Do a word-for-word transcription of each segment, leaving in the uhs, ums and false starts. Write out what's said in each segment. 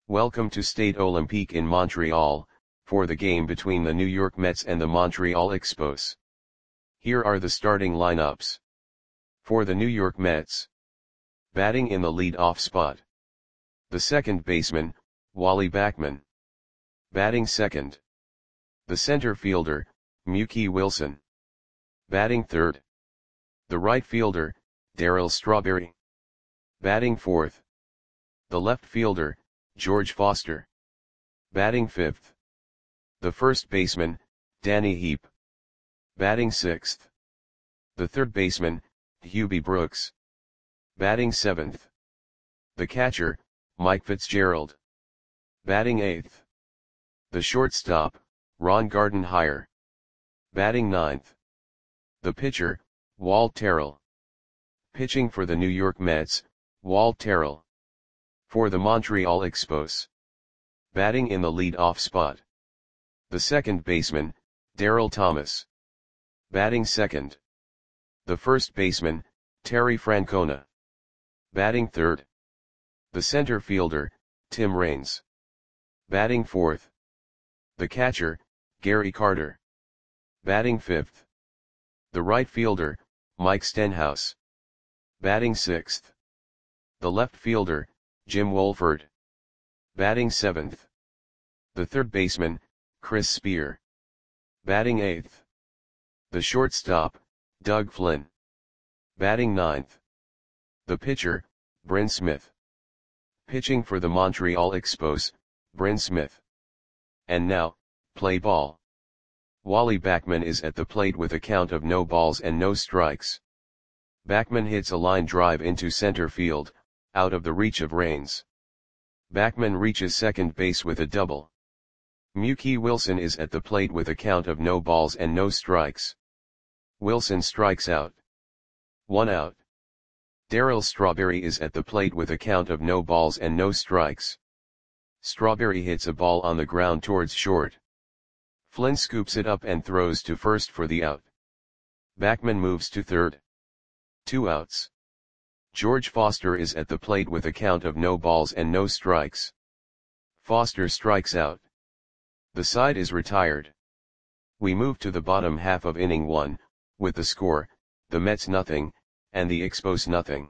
Welcome to Stade Olympique in Montreal, for the game between the New York Mets and the Montreal Expos. Here are the starting lineups. For the New York Mets. Batting in the lead-off spot. The second baseman, Wally Backman. Batting second. The center fielder, Mookie Wilson. Batting third. The right fielder, Darryl Strawberry. Batting fourth. The left fielder, George Foster. Batting fifth. The first baseman, Danny Heep. Batting sixth. The third baseman, Hubie Brooks. Batting seventh. The catcher, Mike Fitzgerald. Batting eighth. The shortstop, Ron Gardenhire. Batting ninth. The pitcher, Walt Terrell. Pitching for the New York Mets, Walt Terrell. For the Montreal Expos. Batting in the lead-off spot. The second baseman, Darryl Thomas. Batting second. The first baseman, Terry Francona. Batting third. The center fielder, Tim Raines. Batting fourth. The catcher, Gary Carter. Batting fifth. The right fielder, Mike Stenhouse. Batting sixth. The left fielder, Jim Wolford. Batting seventh. The third baseman, Chris Spear. Batting eighth. The shortstop, Doug Flynn. Batting ninth. The pitcher, Bryn Smith. Pitching for the Montreal Expos, Bryn Smith. And now, play ball. Wally Backman is at the plate with a count of no balls and no strikes. Backman hits a line drive into center field, out of the reach of Raines. Backman reaches second base with a double. Mookie Wilson is at the plate with a count of no balls and no strikes. Wilson strikes out. One out. Darryl Strawberry is at the plate with a count of no balls and no strikes. Strawberry hits a ball on the ground towards short. Flynn scoops it up and throws to first for the out. Backman moves to third. Two outs. George Foster is at the plate with a count of no balls and no strikes. Foster strikes out. The side is retired. We move to the bottom half of inning one, with the score, the Mets nothing, and the Expos nothing.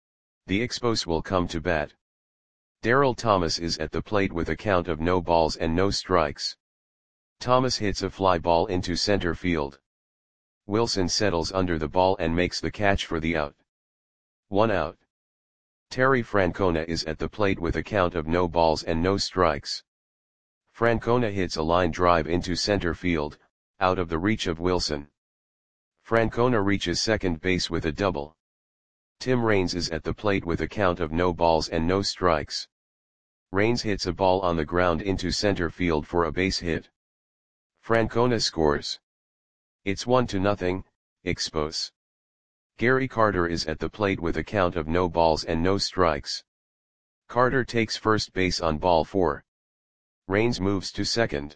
The Expos will come to bat. Darryl Thomas is at the plate with a count of no balls and no strikes. Thomas hits a fly ball into center field. Wilson settles under the ball and makes the catch for the out. One out. Terry Francona is at the plate with a count of no balls and no strikes. Francona hits a line drive into center field, out of the reach of Wilson. Francona reaches second base with a double. Tim Raines is at the plate with a count of no balls and no strikes. Raines hits a ball on the ground into center field for a base hit. Francona scores. It's one to nothing, Expos. Gary Carter is at the plate with a count of no balls and no strikes. Carter takes first base on ball four. Raines moves to second.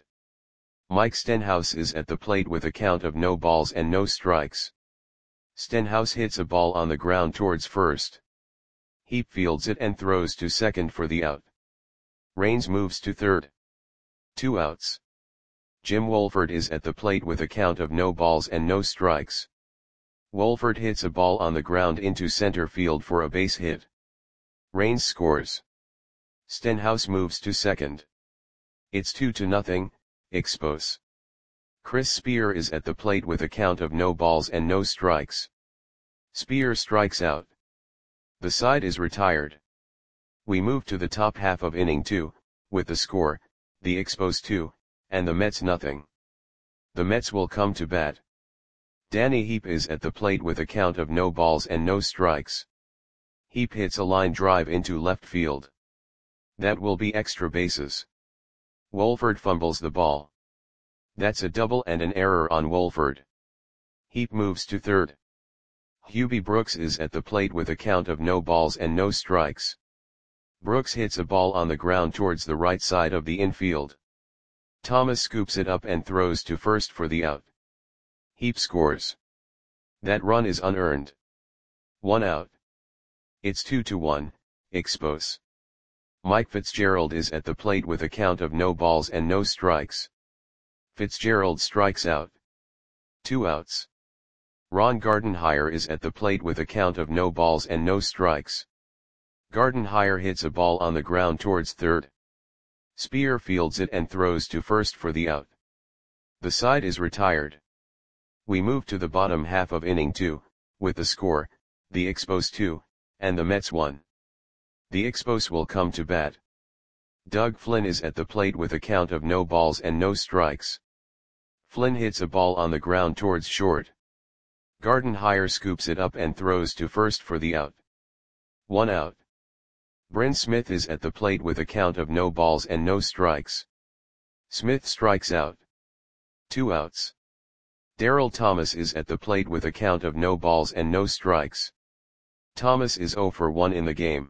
Mike Stenhouse is at the plate with a count of no balls and no strikes. Stenhouse hits a ball on the ground towards first. Heep fields it and throws to second for the out. Raines moves to third. Two outs. Jim Wolford is at the plate with a count of no balls and no strikes. Wolford hits a ball on the ground into center field for a base hit. Raines scores. Stenhouse moves to second. It's two to nothing, Expos. Chris Spear is at the plate with a count of no balls and no strikes. Spear strikes out. The side is retired. We move to the top half of inning two, with the score, the Expos two, and the Mets nothing. The Mets will come to bat. Danny Heep is at the plate with a count of no balls and no strikes. Heep hits a line drive into left field. That will be extra bases. Wolford fumbles the ball. That's a double and an error on Wolford. Heep moves to third. Hubie Brooks is at the plate with a count of no balls and no strikes. Brooks hits a ball on the ground towards the right side of the infield. Thomas scoops it up and throws to first for the out. Heep scores. That run is unearned. One out. It's two to one, Expos. Mike Fitzgerald is at the plate with a count of no balls and no strikes. Fitzgerald strikes out. Two outs. Ron Gardenhire is at the plate with a count of no balls and no strikes. Gardenhire hits a ball on the ground towards third. Spear fields it and throws to first for the out. The side is retired. We move to the bottom half of inning two, with the score, the Expos two, and the Mets one. The Expos will come to bat. Doug Flynn is at the plate with a count of no balls and no strikes. Flynn hits a ball on the ground towards short. Gardenhire scoops it up and throws to first for the out. One out. Bryn Smith is at the plate with a count of no balls and no strikes. Smith strikes out. Two outs. Darryl Thomas is at the plate with a count of no balls and no strikes. Thomas is oh for one in the game.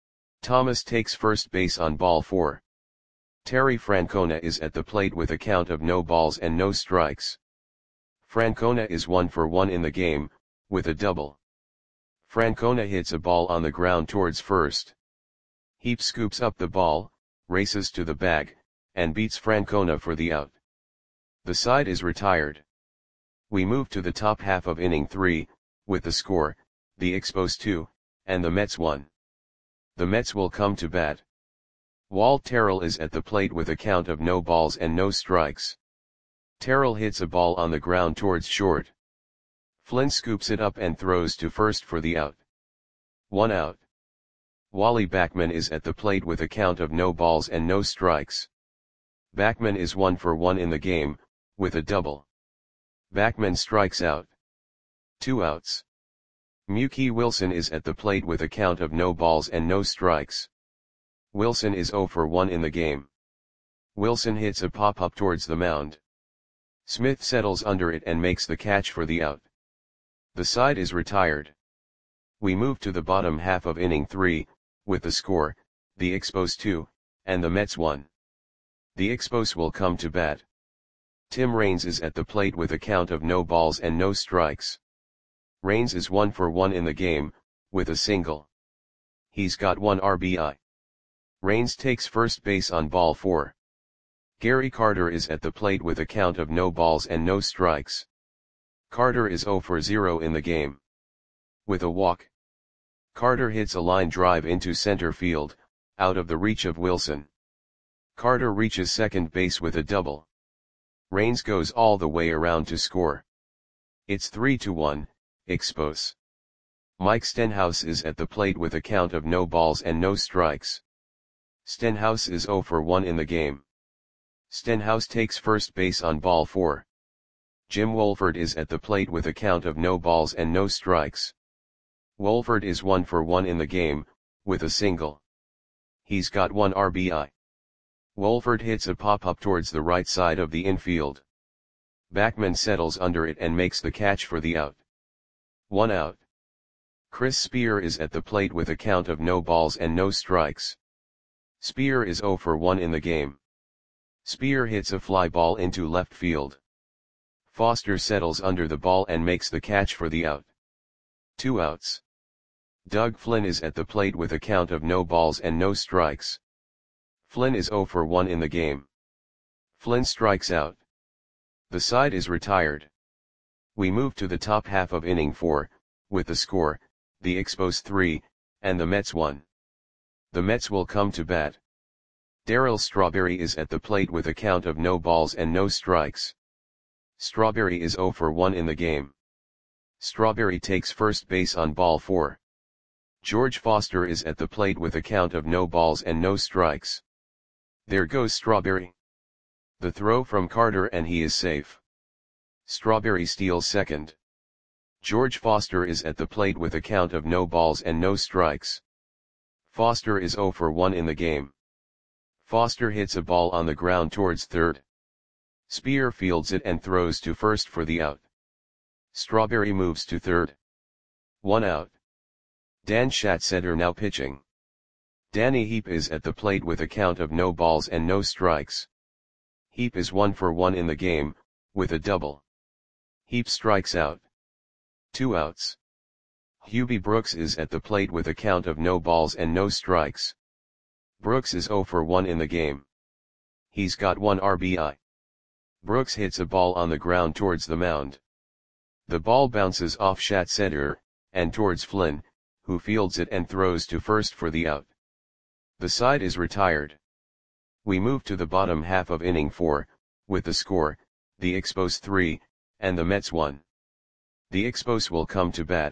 Thomas takes first base on ball four. Terry Francona is at the plate with a count of no balls and no strikes. Francona is one for one in the game, with a double. Francona hits a ball on the ground towards first. Heap scoops up the ball, races to the bag, and beats Francona for the out. The side is retired. We move to the top half of inning three, with the score, the Expos two, and the Mets one. The Mets will come to bat. Walt Terrell is at the plate with a count of no balls and no strikes. Terrell hits a ball on the ground towards short. Flynn scoops it up and throws to first for the out. One out. Wally Backman is at the plate with a count of no balls and no strikes. Backman is one for one in the game, with a double. Backman strikes out. Two outs. Mookie Wilson is at the plate with a count of no balls and no strikes. Wilson is oh for one in the game. Wilson hits a pop-up towards the mound. Smith settles under it and makes the catch for the out. The side is retired. We move to the bottom half of inning three, with the score, the Expos two, and the Mets one. The Expos will come to bat. Tim Raines is at the plate with a count of no balls and no strikes. Raines is one for one in the game, with a single. He's got one R B I. Raines takes first base on ball four. Gary Carter is at the plate with a count of no balls and no strikes. Carter is oh for zero in the game. With a walk. Carter hits a line drive into center field, out of the reach of Wilson. Carter reaches second base with a double. Raines goes all the way around to score. It's three to one, Expos. Mike Stenhouse is at the plate with a count of no balls and no strikes. Stenhouse is oh for one in the game. Stenhouse takes first base on ball four. Jim Wolford is at the plate with a count of no balls and no strikes. Wolford is one for one in the game, with a single. He's got one R B I. Wolford hits a pop-up towards the right side of the infield. Backman settles under it and makes the catch for the out. One out. Chris Spear is at the plate with a count of no balls and no strikes. Spear is oh for one in the game. Spear hits a fly ball into left field. Foster settles under the ball and makes the catch for the out. Two outs. Doug Flynn is at the plate with a count of no balls and no strikes. Flynn is oh for one in the game. Flynn strikes out. The side is retired. We move to the top half of inning four, with the score, the Expos three, and the Mets one. The Mets will come to bat. Darryl Strawberry is at the plate with a count of no balls and no strikes. Strawberry is oh for one in the game. Strawberry takes first base on ball four. George Foster is at the plate with a count of no balls and no strikes. There goes Strawberry. The throw from Carter and he is safe. Strawberry steals second. George Foster is at the plate with a count of no balls and no strikes. Foster is oh for one in the game. Foster hits a ball on the ground towards third. Spear fields it and throws to first for the out. Strawberry moves to third. One out. Dan Schatzeder now pitching. Danny Heap is at the plate with a count of no balls and no strikes. Heap is one for one in the game, with a double. Heap strikes out. Two outs. Hubie Brooks is at the plate with a count of no balls and no strikes. Brooks is zero for one in the game. He's got one R B I. Brooks hits a ball on the ground towards the mound. The ball bounces off Schatzeder, and towards Flynn, who fields it and throws to first for the out. The side is retired. We move to the bottom half of inning four, with the score, the Expos three, and the Mets one. The Expos will come to bat.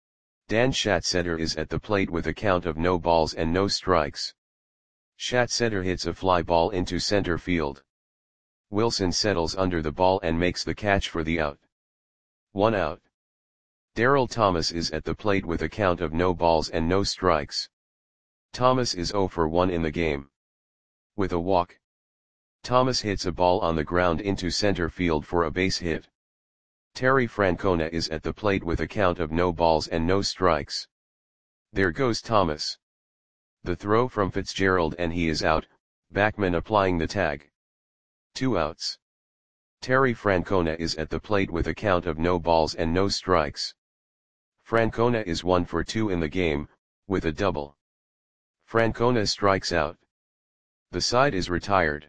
Dan Schatzeder is at the plate with a count of no balls and no strikes. Schatzeder hits a fly ball into center field. Wilson settles under the ball and makes the catch for the out. One out. Darryl Thomas is at the plate with a count of no balls and no strikes. Thomas is zero for one in the game. With a walk. Thomas hits a ball on the ground into center field for a base hit. Terry Francona is at the plate with a count of no balls and no strikes. There goes Thomas. The throw from Fitzgerald and he is out, Backman applying the tag. Two outs. Terry Francona is at the plate with a count of no balls and no strikes. Francona is one for two in the game, with a double. Francona strikes out. The side is retired.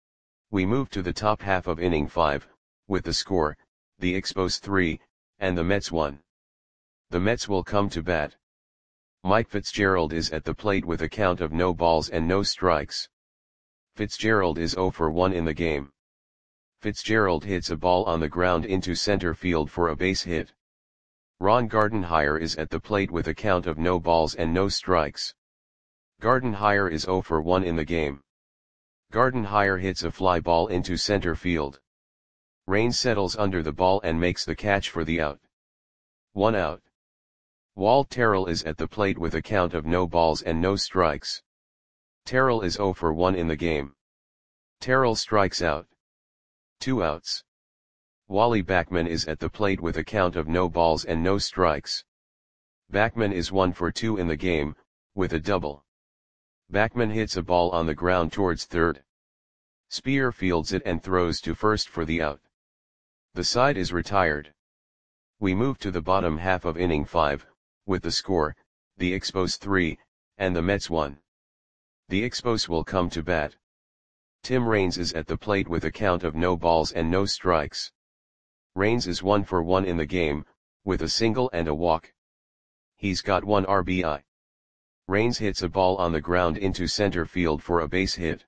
We move to the top half of inning five, with the score, the Expos three, and the Mets one. The Mets will come to bat. Mike Fitzgerald is at the plate with a count of no balls and no strikes. Fitzgerald is zero for one in the game. Fitzgerald hits a ball on the ground into center field for a base hit. Ron Gardenhire is at the plate with a count of no balls and no strikes. Gardenhire is zero for one in the game. Gardenhire hits a fly ball into center field. Raines settles under the ball and makes the catch for the out. One out. Walt Terrell is at the plate with a count of no balls and no strikes. Terrell is zero for one in the game. Terrell strikes out. Two outs. Wally Backman is at the plate with a count of no balls and no strikes. Backman is one for two in the game, with a double. Backman hits a ball on the ground towards third. Spear fields it and throws to first for the out. The side is retired. We move to the bottom half of inning five, with the score, the Expos three, and the Mets one. The Expos will come to bat. Tim Raines is at the plate with a count of no balls and no strikes. Raines is one for one in the game, with a single and a walk. He's got one R B I. Raines hits a ball on the ground into center field for a base hit.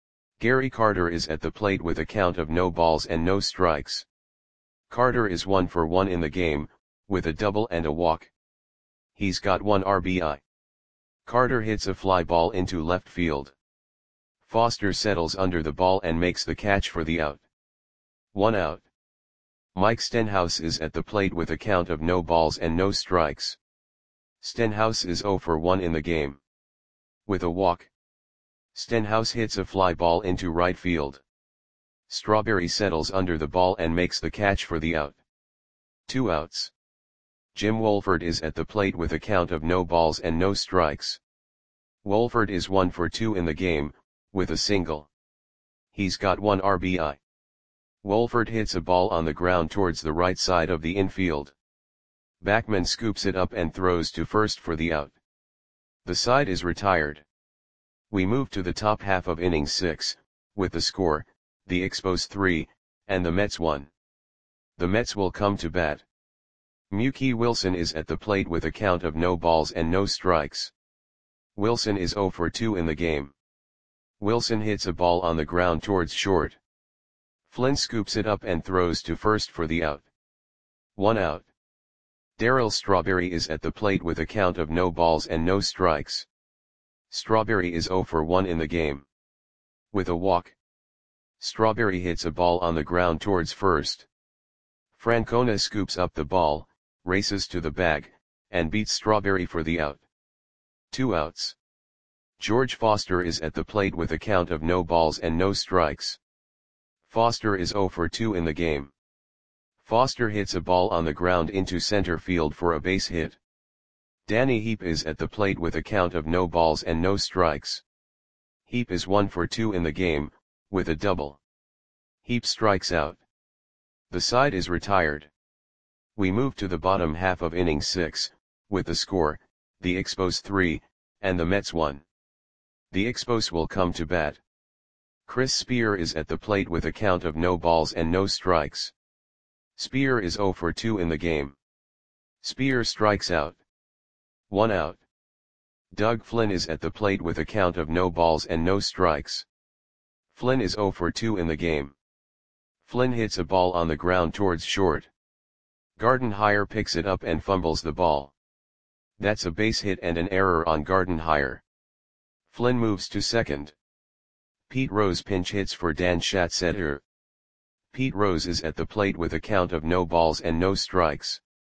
Gary Carter is at the plate with a count of no balls and no strikes. Carter is one for one in the game, with a double and a walk. He's got one R B I. Carter hits a fly ball into left field. Foster settles under the ball and makes the catch for the out. One out. Mike Stenhouse is at the plate with a count of no balls and no strikes. Stenhouse is zero for one in the game. With a walk. Stenhouse hits a fly ball into right field. Strawberry settles under the ball and makes the catch for the out. Two outs. Jim Wolford is at the plate with a count of no balls and no strikes. Wolford is one for two in the game, with a single. He's got one R B I. Wolford hits a ball on the ground towards the right side of the infield. Backman scoops it up and throws to first for the out. The side is retired. We move to the top half of inning six, with the score, the Expos three, and the Mets one. The Mets will come to bat. Mookie Wilson is at the plate with a count of no balls and no strikes. Wilson is zero for two in the game. Wilson hits a ball on the ground towards short. Flynn scoops it up and throws to first for the out. One out. Darryl Strawberry is at the plate with a count of no balls and no strikes. Strawberry is zero for one in the game. With a walk. Strawberry hits a ball on the ground towards first. Francona scoops up the ball, races to the bag, and beats Strawberry for the out. Two outs. George Foster is at the plate with a count of no balls and no strikes. Foster is zero for two in the game. Foster hits a ball on the ground into center field for a base hit. Danny Heap is at the plate with a count of no balls and no strikes. Heap is one for two in the game, with a double. Heap strikes out. The side is retired. We move to the bottom half of inning six, with the score, the Expos three, and the Mets one. The Expos will come to bat. Chris Spear is at the plate with a count of no balls and no strikes. Spear is zero for two in the game. Spear strikes out. One out. Doug Flynn is at the plate with a count of no balls and no strikes. Flynn is zero for two in the game. Flynn hits a ball on the ground towards short. Gardenhire picks it up and fumbles the ball. That's a base hit and an error on Gardenhire. Flynn moves to second. Pete Rose pinch hits for Dan Schatzeder. Pete Rose is at the plate with a count of no balls and no strikes.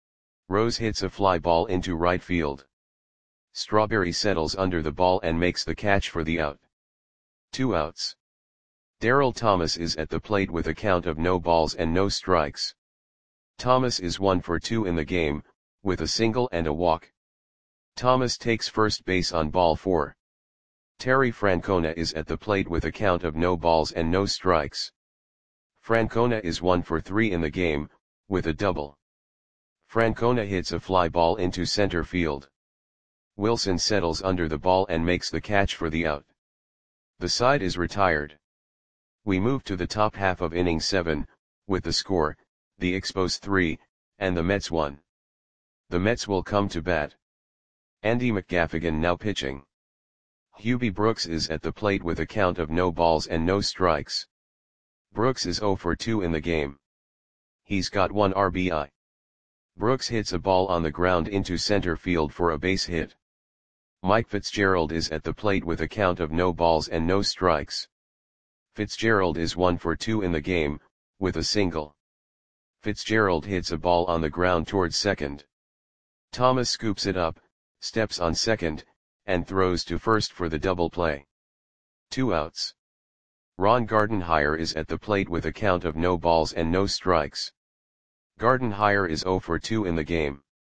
Rose hits a fly ball into right field. Strawberry settles under the ball and makes the catch for the out. Two outs. Darryl Thomas is at the plate with a count of no balls and no strikes. Thomas is one for two in the game, with a single and a walk. Thomas takes first base on ball four. Terry Francona is at the plate with a count of no balls and no strikes. Francona is one for three in the game, with a double. Francona hits a fly ball into center field. Wilson settles under the ball and makes the catch for the out. The side is retired. We move to the top half of inning seven, with the score, the Expos three, and the Mets one. The Mets will come to bat. Andy McGaffigan now pitching. Hubie Brooks is at the plate with a count of no balls and no strikes. Brooks is zero for two in the game. He's got one R B I. Brooks hits a ball on the ground into center field for a base hit. Mike Fitzgerald is at the plate with a count of no balls and no strikes. Fitzgerald is one for two in the game, with a single. Fitzgerald hits a ball on the ground towards second. Thomas scoops it up, steps on second, and throws to first for the double play. Two outs. Ron Gardenhire is at the plate with a count of no balls and no strikes. Gardenhire is zero for two in the game.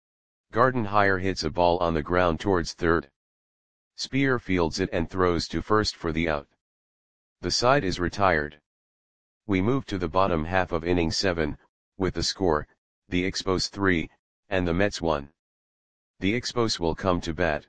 Gardenhire hits a ball on the ground towards third. Spear fields it and throws to first for the out. The side is retired. We move to the bottom half of inning seven, with the score, the Expos three, and the Mets one. The Expos will come to bat.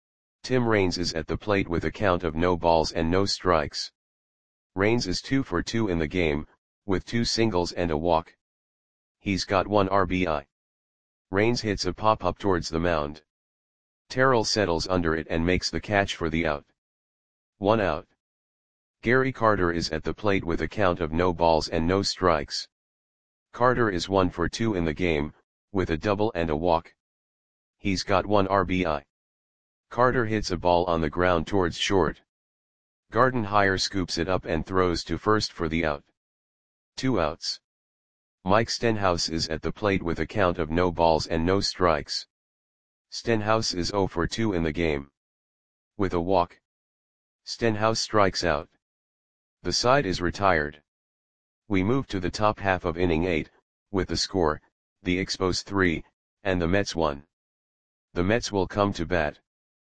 Tim Raines is at the plate with a count of no balls and no strikes. Raines is two for two in the game, with two singles and a walk. He's got one R B I. Raines hits a pop-up towards the mound. Terrell settles under it and makes the catch for the out. One out. Gary Carter is at the plate with a count of no balls and no strikes. Carter is one for two in the game, with a double and a walk. He's got one R B I. Carter hits a ball on the ground towards short. Gardenhire scoops it up and throws to first for the out. Two outs. Mike Stenhouse is at the plate with a count of no balls and no strikes. Stenhouse is zero for two in the game. With a walk. Stenhouse strikes out. The side is retired. We move to the top half of inning eight, with the score, the Expos three, and the Mets one. The Mets will come to bat.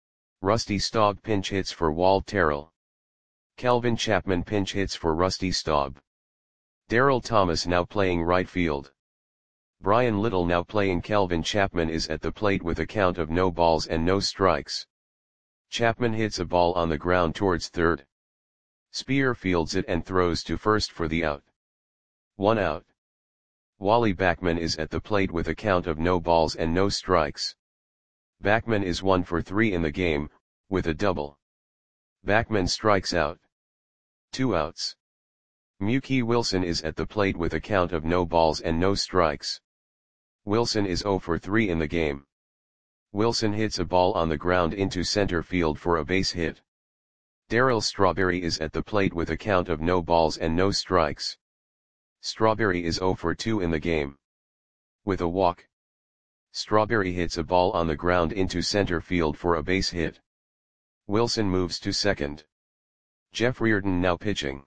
Rusty Staub pinch hits for Walt Terrell. Calvin Chapman pinch hits for Rusty Staub. Darryl Thomas now playing right field. Brian Little now playing Calvin Chapman is at the plate with a count of no balls and no strikes. Chapman hits a ball on the ground towards third. Spear fields it and throws to first for the out. One out. Wally Backman is at the plate with a count of no balls and no strikes. Backman is one for three in the game, with a double. Backman strikes out. Two outs. Mookie Wilson is at the plate with a count of no balls and no strikes. Wilson is zero for three in the game. Wilson hits a ball on the ground into center field for a base hit. Darryl Strawberry is at the plate with a count of no balls and no strikes. Strawberry is zero for two in the game. With a walk. Strawberry hits a ball on the ground into center field for a base hit. Wilson moves to second. Jeff Reardon now pitching.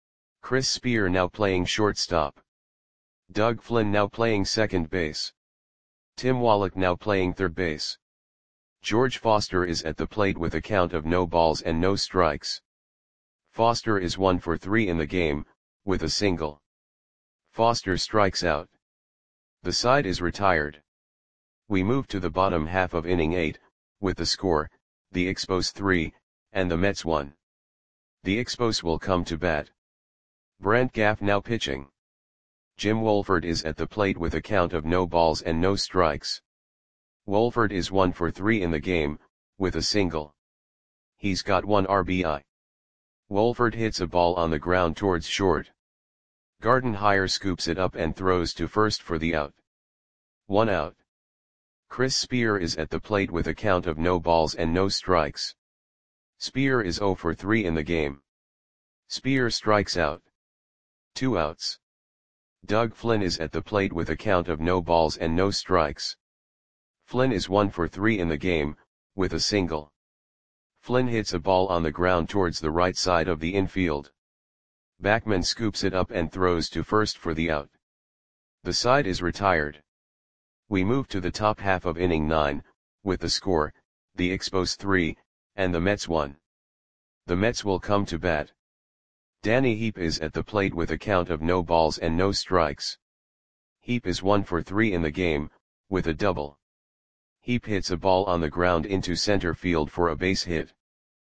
Chris Spear now playing shortstop. Doug Flynn now playing second base. Tim Wallach now playing third base. George Foster is at the plate with a count of no balls and no strikes. Foster is one for three in the game, with a single. Foster strikes out. The side is retired. We move to the bottom half of inning eight, with the score, the Expos three, and the Mets one. The Expos will come to bat. Brant Gaff now pitching. Jim Wohlford is at the plate with a count of no balls and no strikes. Wohlford is one for three in the game, with a single. He's got one R B I. Wohlford hits a ball on the ground towards short. Gardenhire scoops it up and throws to first for the out. One out. Chris Spear is at the plate with a count of no balls and no strikes. Spear is zero for three in the game. Spear strikes out. Two outs. Doug Flynn is at the plate with a count of no balls and no strikes. Flynn is one for three in the game, with a single. Flynn hits a ball on the ground towards the right side of the infield. Backman scoops it up and throws to first for the out. The side is retired. We move to the top half of inning nine, with the score, the Expos three, and the Mets one. The Mets will come to bat. Danny Heap is at the plate with a count of no balls and no strikes. Heap is one for three in the game, with a double. Heap hits a ball on the ground into center field for a base hit.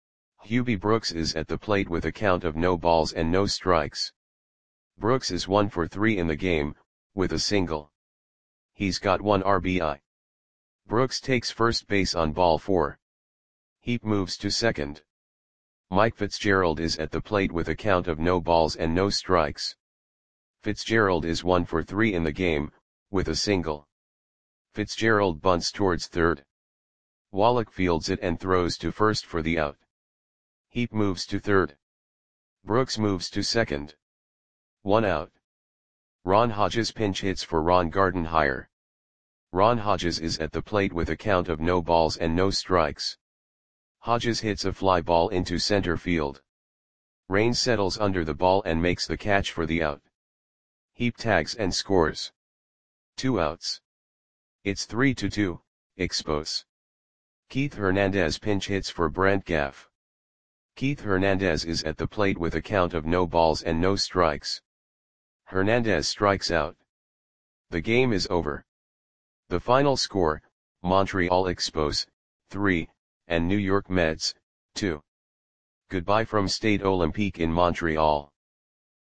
Hubie Brooks is at the plate with a count of no balls and no strikes. Brooks is one for three in the game, with a single. He's got one R B I. Brooks takes first base on ball four. Heap moves to second. Mike Fitzgerald is at the plate with a count of no balls and no strikes. Fitzgerald is one for three in the game, with a single. Fitzgerald bunts towards third. Wallach fields it and throws to first for the out. Heap moves to third. Brooks moves to second. One out. Ron Hodges pinch hits for Ron Gardenhire. Ron Hodges is at the plate with a count of no balls and no strikes. Hodges hits a fly ball into center field. Raines settles under the ball and makes the catch for the out. Heap tags and scores. Two outs. It's three to two, Expos. Keith Hernandez pinch hits for Brant Gaff. Keith Hernandez is at the plate with a count of no balls and no strikes. Hernandez strikes out. The game is over. The final score, Montreal Expos, three, and New York Mets, two. Goodbye from Stade Olympique in Montreal.